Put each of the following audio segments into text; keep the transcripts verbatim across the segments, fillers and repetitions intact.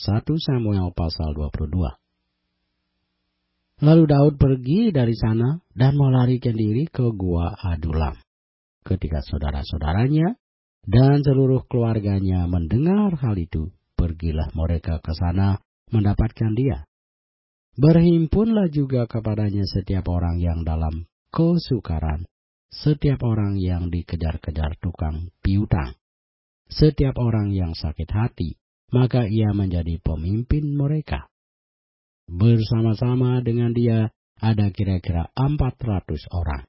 satu Samuel pasal dua puluh dua. Lalu Daud pergi dari sana dan melarikan diri ke gua Adulam. Ketika saudara-saudaranya dan seluruh keluarganya mendengar hal itu, pergilah mereka ke sana mendapatkan dia. Berhimpunlah juga kepadanya setiap orang yang dalam kesukaran, setiap orang yang dikejar-kejar tukang piutang, setiap orang yang sakit hati, maka ia menjadi pemimpin mereka. Bersama-sama dengan dia ada kira-kira empat ratus orang.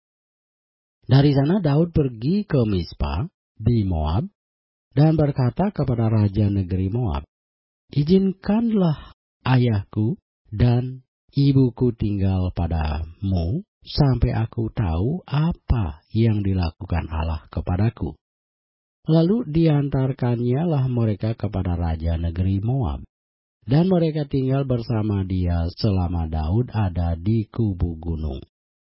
Dari sana Daud pergi ke Mispa di Moab dan berkata kepada raja negeri Moab, "Izinkanlah ayahku dan ibuku tinggal padamu sampai aku tahu apa yang dilakukan Allah kepadaku." Lalu diantarkannya lah mereka kepada raja negeri Moab. Dan mereka tinggal bersama dia selama Daud ada di kubu gunung.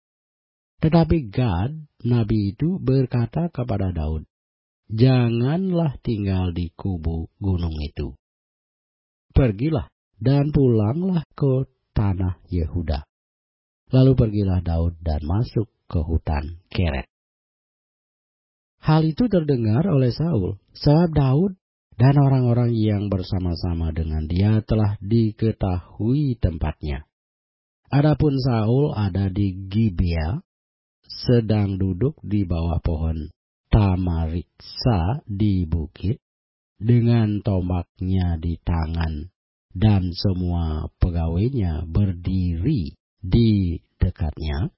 Tetapi Gad, nabi itu berkata kepada Daud, "Janganlah tinggal di kubu gunung itu. Pergilah dan pulanglah ke tanah Yehuda." Lalu pergilah Daud dan masuk ke hutan Keret. Hal itu terdengar oleh Saul, sebab Daud dan orang-orang yang bersama-sama dengan dia telah diketahui tempatnya. Adapun Saul ada di Gibea, sedang duduk di bawah pohon tamariksa di bukit, dengan tombaknya di tangan, dan semua pegawainya berdiri di dekatnya.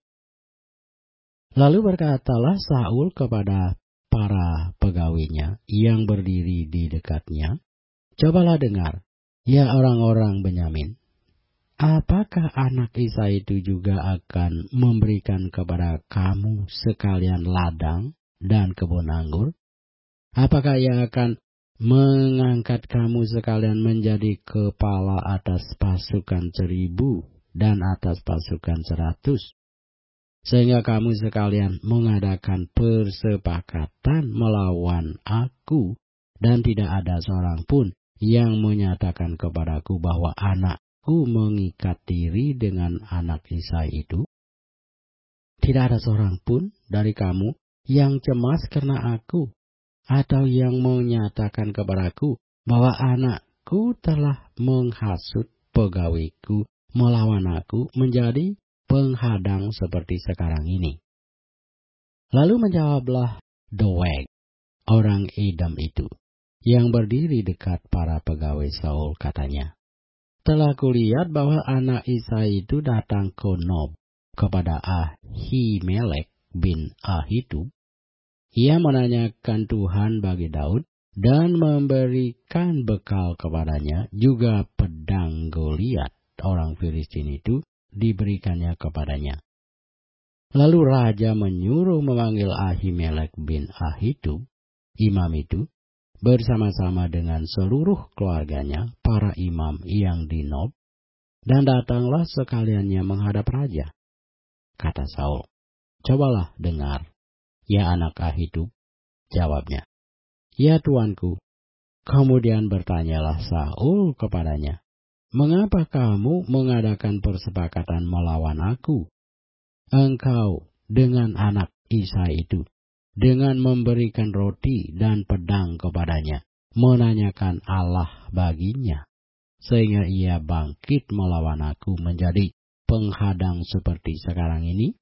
Lalu berkatalah Saul kepada para pegawainya yang berdiri di dekatnya, "Cobalah dengar, ya orang-orang Benyamin, apakah anak Isai itu juga akan memberikan kepada kamu sekalian ladang dan kebun anggur? Apakah ia akan mengangkat kamu sekalian menjadi kepala atas pasukan seribu dan atas pasukan seratus? Sehingga kamu sekalian mengadakan persepakatan melawan aku, dan tidak ada seorang pun yang menyatakan kepadaku bahwa anakku mengikat diri dengan anak Isai itu? Tidak ada seorang pun dari kamu yang cemas karena aku, atau yang menyatakan kepadaku bahwa anakku telah menghasut pegawaiku melawan aku menjadi penghadang seperti sekarang ini." Lalu menjawablah Doeg, orang Edom itu, yang berdiri dekat para pegawai Saul, katanya, "Telah kulihat bahwa anak Isai itu datang ke Nob kepada Ahimelek bin Ahitub. Ia menanyakan Tuhan bagi Daud dan memberikan bekal kepadanya, juga pedang Goliat orang Filistin itu diberikannya kepadanya." Lalu raja menyuruh memanggil Ahimelek bin Ahitub, imam itu, bersama-sama dengan seluruh keluarganya, para imam yang di Nob, dan datanglah sekaliannya menghadap raja. Kata Saul, "Cobalah dengar, ya anak Ahitub." Jawabnya, "Ya tuanku." Kemudian bertanyalah Saul kepadanya, "Mengapa kamu mengadakan persepakatan melawan aku, engkau dengan anak Isai itu, dengan memberikan roti dan pedang kepadanya, menanyakan Allah baginya, sehingga ia bangkit melawan aku menjadi penghadang seperti sekarang ini?"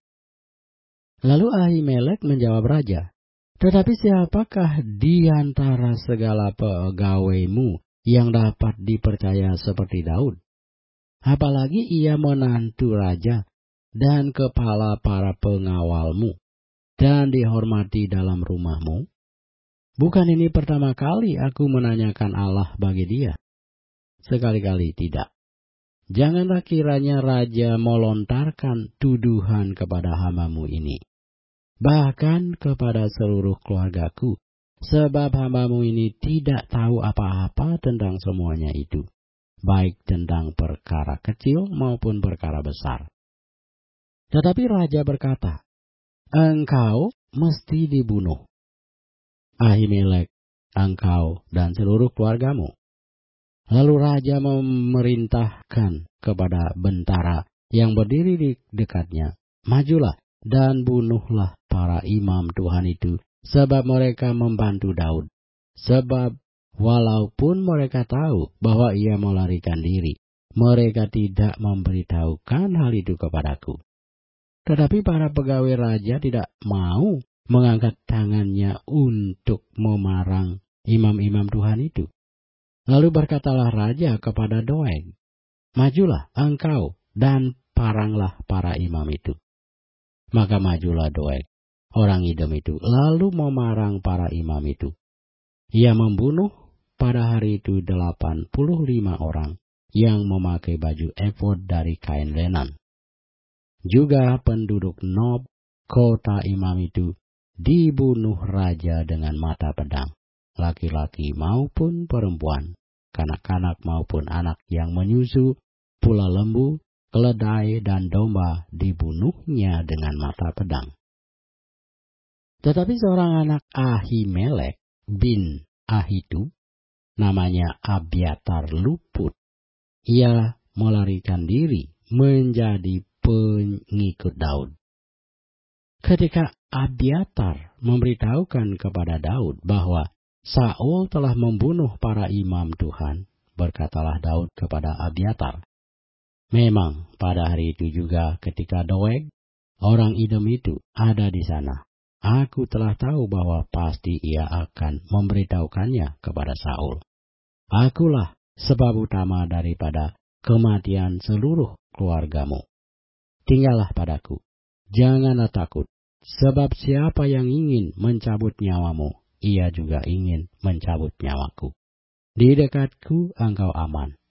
Lalu Ahimelek menjawab raja, "Tetapi siapakah di antara segala pegawaimu yang dapat dipercaya seperti Daud? Apalagi ia menantu raja dan kepala para pengawalmu, dan dihormati dalam rumahmu. Bukan ini pertama kali aku menanyakan Allah bagi dia? Sekali-kali tidak. Janganlah kiranya raja melontarkan tuduhan kepada hamba-Mu ini, bahkan kepada seluruh keluargaku, sebab hamba-Mu ini tidak tahu apa-apa tentang semuanya itu, baik tentang perkara kecil maupun perkara besar." Tetapi raja berkata, "Engkau mesti dibunuh, Ahimelek, engkau dan seluruh keluargamu." Lalu raja memerintahkan kepada bentara yang berdiri di dekatnya, "Majulah dan bunuhlah para imam Tuhan itu, sebab mereka membantu Daud. Sebab walaupun mereka tahu bahwa ia melarikan diri, mereka tidak memberitahukan hal itu kepadaku." Tetapi para pegawai raja tidak mau mengangkat tangannya untuk memarang imam-imam Tuhan itu. Lalu berkatalah raja kepada Doeg, "Majulah engkau dan paranglah para imam itu." Maka majulah Doeg, orang Edom itu, lalu memarang para imam itu. Ia membunuh pada hari itu delapan puluh lima orang yang memakai baju efod dari kain lenan. Juga penduduk Nob, kota imam itu, dibunuh raja dengan mata pedang, laki-laki maupun perempuan, kanak-kanak maupun anak yang menyusu, pula lembu, keledai, dan domba dibunuhnya dengan mata pedang. Tetapi seorang anak Ahimelek bin Ahitub, namanya Abiatar, luput. Ia melarikan diri menjadi pengikut Daud. Ketika Abiatar memberitahukan kepada Daud bahwa Saul telah membunuh para imam Tuhan, berkatalah Daud kepada Abiatar, "Memang pada hari itu juga ketika Doeg, orang Edom itu, ada di sana, aku telah tahu bahwa pasti ia akan memberitahukannya kepada Saul. Akulah sebab utama daripada kematian seluruh keluargamu. Tinggallah padaku, janganlah takut, sebab siapa yang ingin mencabut nyawamu, ia juga ingin mencabut nyawaku. Di dekatku engkau aman,